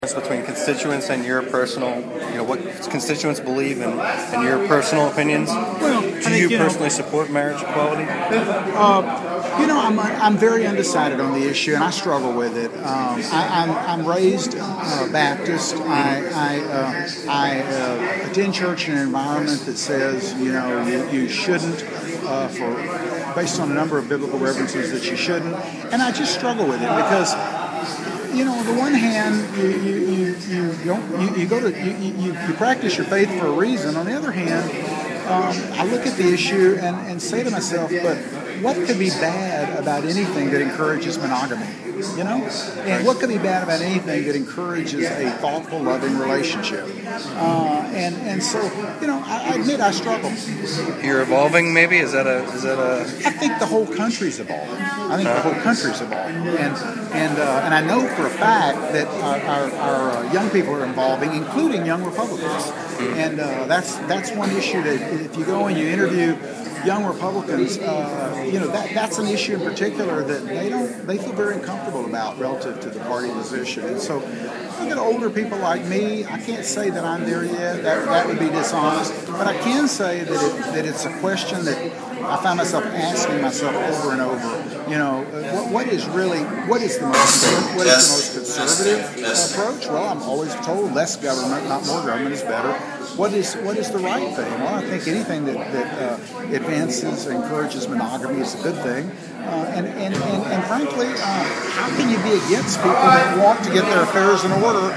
Between constituents and your personal, what constituents believe and your personal opinions. Well, Do you personally support marriage equality? I'm very undecided on the issue, and I struggle with it. I'm raised Baptist. I attend church in an environment that says, you shouldn't, based on a number of biblical references that you shouldn't, and I just struggle with it because. On the one hand, you practice your faith for a reason. On the other hand, I look at the issue and say to myself, but what could be bad about anything that encourages monogamy? And what could be bad about anything that encourages a thoughtful, loving relationship? So I admit I struggle. You're evolving, maybe? Is that a? I think the whole country's evolving. And I know for a fact that our young people are evolving, including young Republicans. And that's one issue that if you go and you interview young Republicans, that's an issue in particular that they feel very uncomfortable about relative to the party position. And so you get older people like me, I can't say that I'm there yet. That would be dishonest. But I can say that it's a question that I find myself asking myself over and over. What is the most conservative approach? Well, I'm always told less government, not more government, is better. What is the right thing? Well, I think anything that advances, encourages monogamy is a good thing. And frankly, how can you be against people that want to get their affairs in order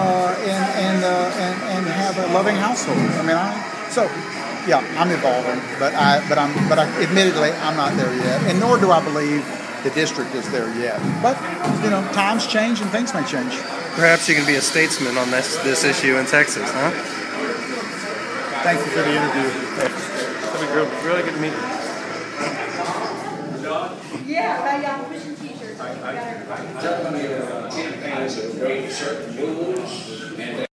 and have a loving household? I'm evolving, but admittedly, I'm not there yet, and nor do I believe the district is there yet. But times change and things may change. Perhaps you can be a statesman on this issue in Texas, huh? Thank you for the interview. That'd be really good to meet you. Yeah, y'all pushing t-shirts. Campaigns that break certain rules and